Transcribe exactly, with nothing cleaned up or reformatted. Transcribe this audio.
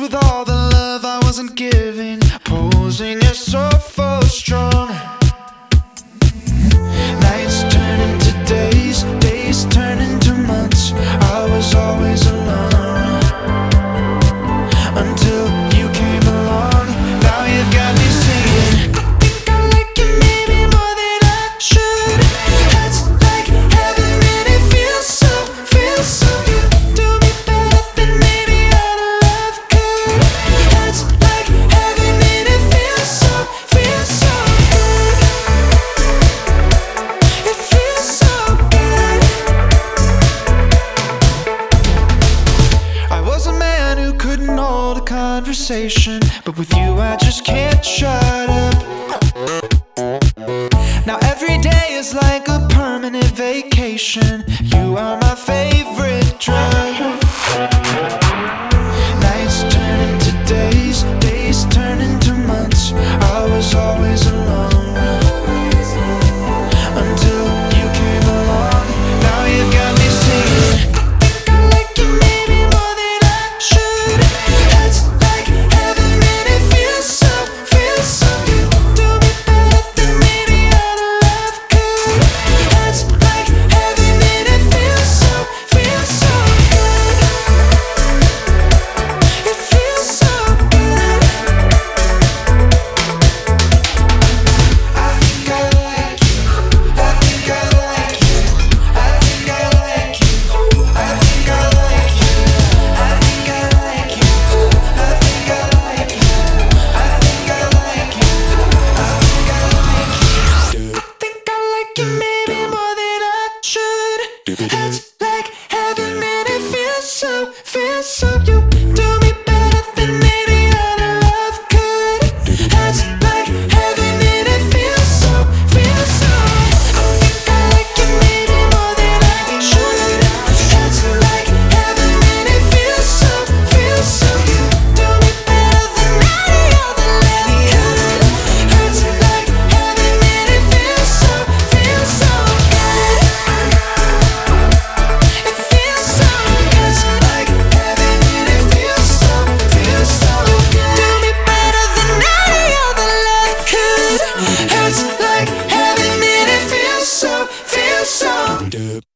with all the love I wasn't giving, posing as so full strong. Nights turn into days, days turn into months. I was always alone until you came along. Now you've got me singing. I think I like you maybe more than I should. It's like heaven and it feels so, feels so good. Do me better than maybe all the love could. It's like heaven and it feels so, feels so good. It feels so good. I was a man who couldn't hold a conversation, but with you I just can't shut up. Now every day is like a permanent vacation. You are my favorite drug. Nights turn into days, days turn into months. I was always alone until you came along. Now you've got me singing. I think I like you maybe more than I should. It's like heaven and it feels so, feels so good. Do me better than maybe all the love could. It's like heaven and it feels so, feels so good. It feels so good. I think I like you. I think I like you. I think I like you. I think I like you. I think I like you. I think I like you. I think I like you. I think I like you. I think I like you maybe more than I should. It's like heaven and it feels so, feels so. You do me better than maybe all the love could. It's like heaven and it feels so, feels so. I think I like you maybe more than I should. It's like heaven and it feels so, feels so. You do me better than maybe all the love could. It's like heaven and it feels so, feels so good. It feels so good. It's like heaven and it feels so, feels so good. Do me better than maybe all the love could. It's like heaven and it feels so, feels so.